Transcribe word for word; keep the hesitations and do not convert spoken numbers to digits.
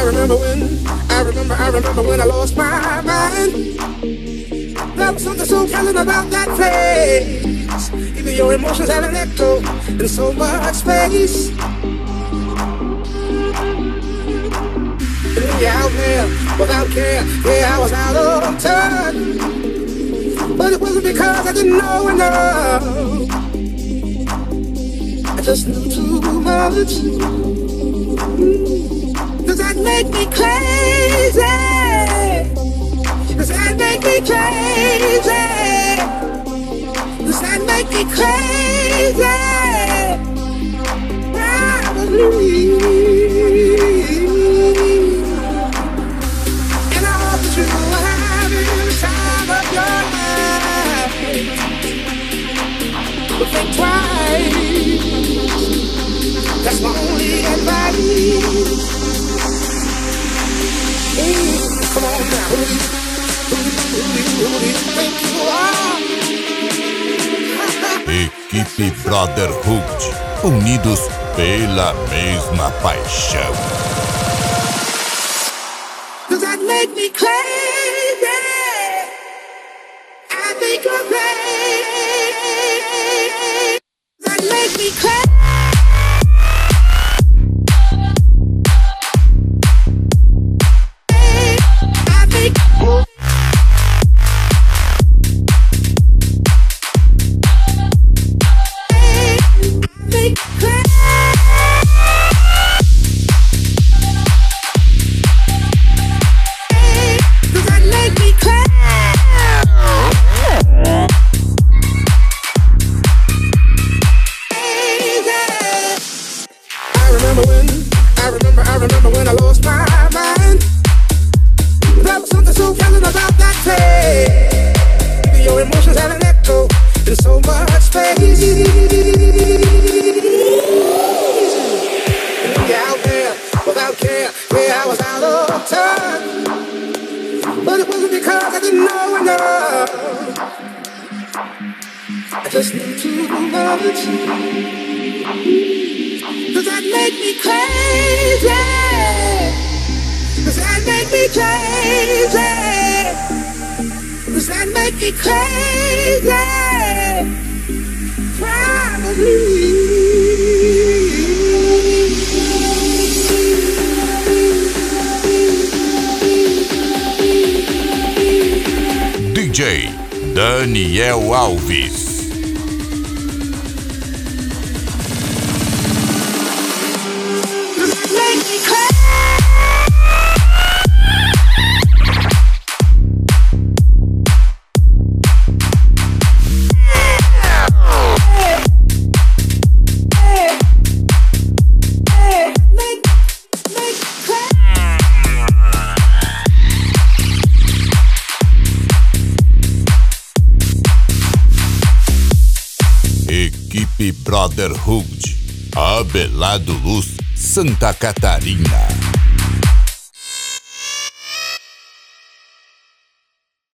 remember when, I remember, I remember when I lost my mind. There was something so pleasant about that place. Even your emotions had an echo in so much space. And when you're out there without care, yeah, I was out of touch. But it wasn't because I didn't know enough. I just knew too much. Does that make me crazy? Does that make me crazy? Does that make me crazy? Probably. And I hope that you are having the time of your life. But think twice. That's my only advice. Come on now, who do you, who do you, who do you think you are? Equipe Brotherhood, unidos pela mesma paixão. Does that make me crazy? I think you're crazy. Does that make me crazy? D J Daniel Alves. Equipe Brotherhood, Abelardo Luz, Santa Catarina.